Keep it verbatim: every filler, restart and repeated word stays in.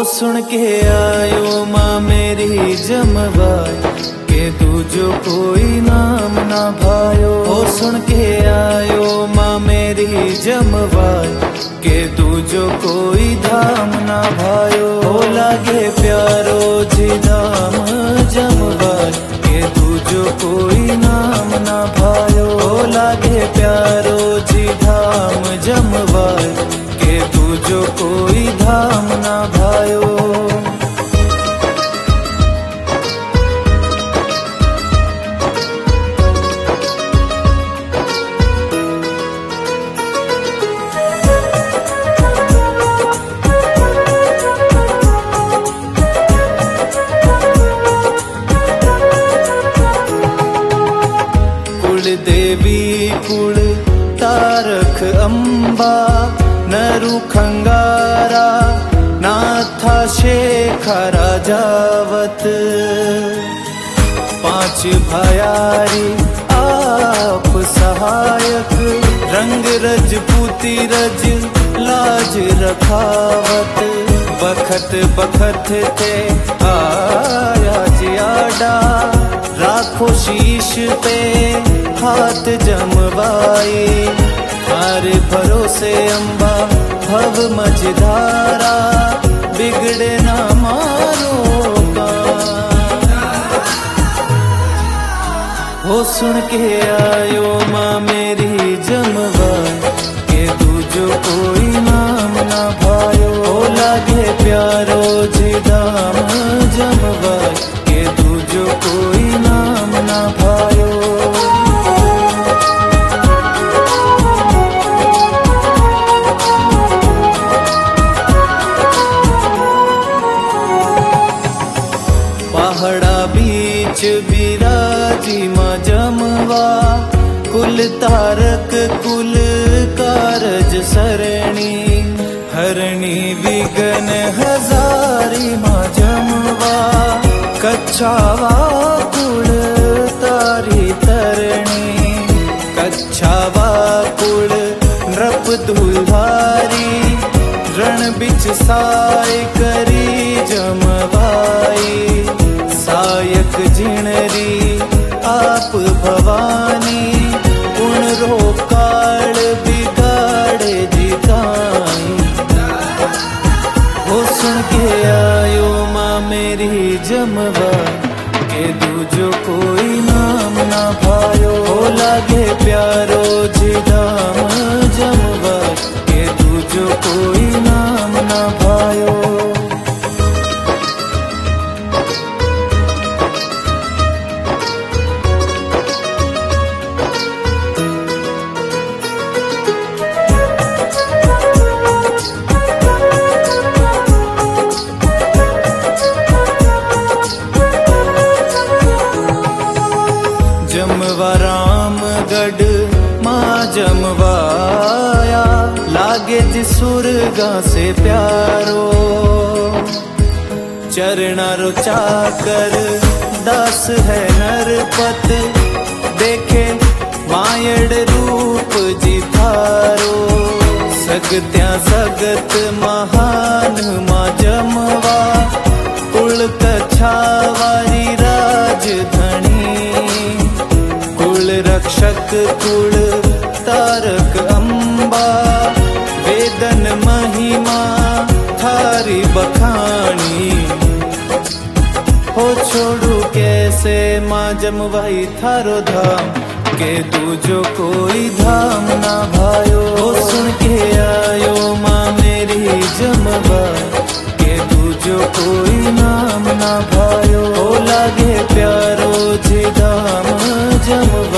सुन के आयो माँ मेरी जमवाई के तू जो कोई नाम ना भायो। ओ सुन के आयो माँ मेरी जमवाई के तू जो कोई धाम ना भायो। ओ लागे प्यारो जी धाम जमवाई के तू जो कोई नाम ना भायो। ओ लागे प्यारो जी धाम जमवाई के तू जो कोई धाम ना भायो। कुल देवी कुल तारक अम्बा नरु खंगारा नाथा शेखरा जावत। पांच भयारी आप सहायक रंग रजपूती रज लाज रखावत। बखत बखत थे आया जियाडा राखो शीश पे हाथ जमवाई। थारे भरोसे अम्बा भव मझधारा बिगड़े ना मारो का। हो सुन के आयो माँ मेरी जमवाई के तू जो कोई नाम ना भायो। ओ लागे प्यारो जी धाम जमवाई के तू जो कोई नाम ना भायो। पहाड़ा बीच बिराजी माँ जमवा कुल तारक कुल कारज सरणी। हरणी विघन हजारी माँ जमवा कच्छावा कुल तारी तरणी। कच्छावा कुल नृप दुल्हारी रण बिच साय करी जमवाई। सायक जिणरी आप भवानी उन रो काल बिगाड़े जिताई। हो सुन के आयो माँ मेरी जमवाई के तू जो कोई नाम ना भायो। हो लागे प्यारो जी धाम जमवाई के तू जो कोई नाम ना भायो। जमवा रामगढ़ माँ जमवाया लागे जिसुरगा से प्यारो। चरणारो चाकर दास है नरपत देखे मायड़ रूप जितारो। सगत्या सगत महान माँ जमवा कुल कछावारी राजधनी। रक्षक कुल तारक अम्बा वेदन महिमा थारी बखानी। हो छोड़ू कैसे माँ जमवाई थारो धाम के तू जो कोई धाम ना भायो। हो सुन के आयो माँ मेरी जमवाई के तू जो कोई नाम ना भायो। हो लागे प्यारो जी धाम जमवाई